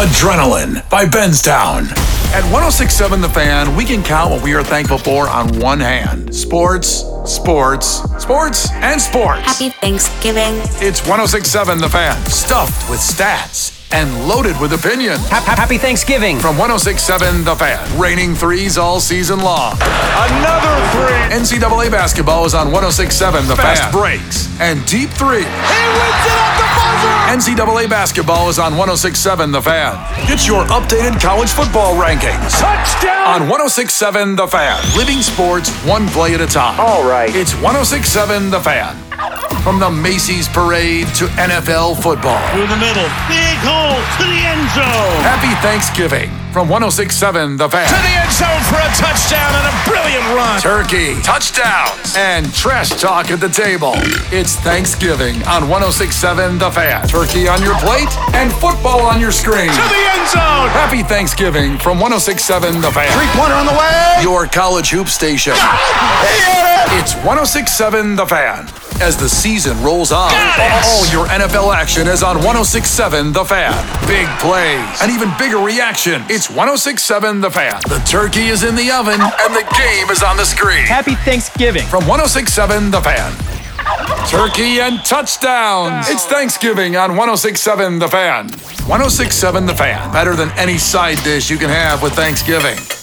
Adrenaline by Benstown. At 1067 The Fan, we can count what we are thankful for on one hand. Sports, sports, sports, and sports. Happy Thanksgiving. It's 1067 The Fan, stuffed with stats and loaded with opinion. Happy Thanksgiving. From 1067 The Fan, raining threes all season long. Another three. NCAA basketball is on 1067 The Fan. Fast breaks and deep three. He wins it at the buzzer. NCAA basketball is on 1067 The Fan. Get your updated college football rankings. Touchdown. On 1067 The Fan. Living sports one play at a time. All right. It's 1067 The Fan. From the Macy's Parade to NFL football. Through the middle. Big hole to the end zone. Happy Thanksgiving from 1067 The Fan. To the end zone for a touchdown and a brilliant run. Turkey, touchdowns, and trash talk at the table. It's Thanksgiving on 1067 The Fan. Turkey on your plate and football on your screen. To the end zone. Happy Thanksgiving from 1067 The Fan. Three-pointer on the way. Your college hoop station. It's 1067 The Fan. As the season rolls on, all your NFL action is on 1067 The Fan. Big plays, and even bigger reaction. It's 1067 The Fan. The turkey is in the oven, and the game is on the screen. Happy Thanksgiving. From 1067 The Fan. Turkey and touchdowns. It's Thanksgiving on 1067 The Fan. 1067 The Fan. Better than any side dish you can have with Thanksgiving.